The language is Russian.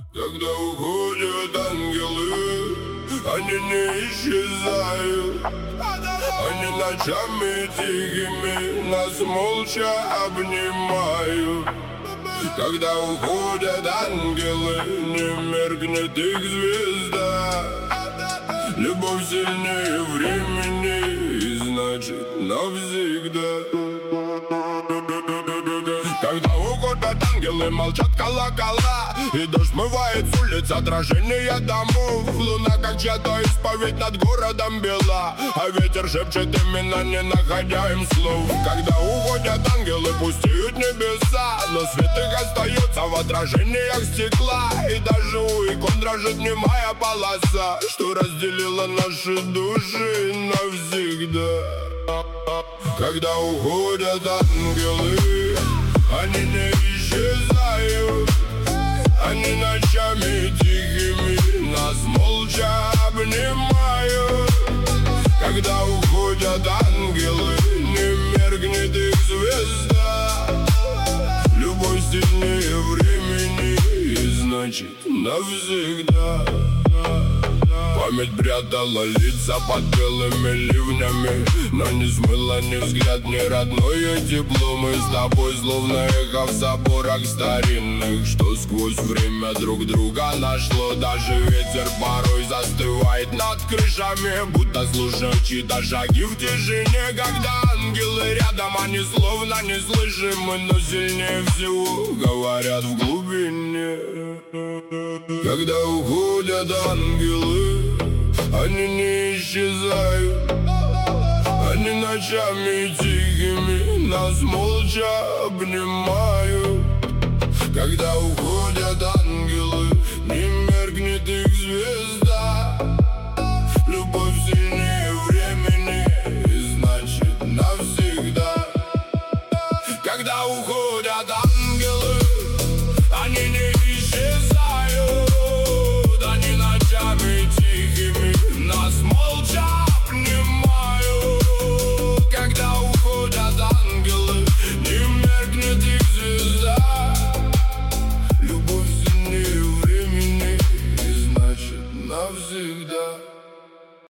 Когда уходят ангелы, они не исчезают. Они ночами тихими нас молча обнимают. Когда уходят ангелы, не меркнет их звезда. Любовь сильнее времени, и значит навсегда. Когда уходят ангелы, молчат колокола, и дождь смывает с улиц отражение домов. Луна как чья-то исповедь над городом бела, а ветер шепчет именно, не находя им слов. Когда уходят ангелы, пустеют небеса, но свет их остается в отражениях стекла. И даже у икон дрожит немая полоса, что разделила наши души навсегда. Когда уходят ангелы, они не исчезают. Они ночами тихими нас молча обнимают. Когда уходят ангелы, не меркнет их звезда. Любовь сильнее времени, и значит навсегда. Память прятала лица под белыми ливнями, но не смыла ни взгляд, ни родное тепло. Мы с тобой словно эхо в соборах старинных, что сквозь время друг друга нашло. Даже ветер порой застывает над крышами, будто слушают чьи-то шаги в тишине. Когда ангелы рядом, они словно неслышимы, но сильнее всего говорят в глубине. Когда уходят ангелы, они не исчезают. Они ночами тихими нас молча обнимают. Когда уходят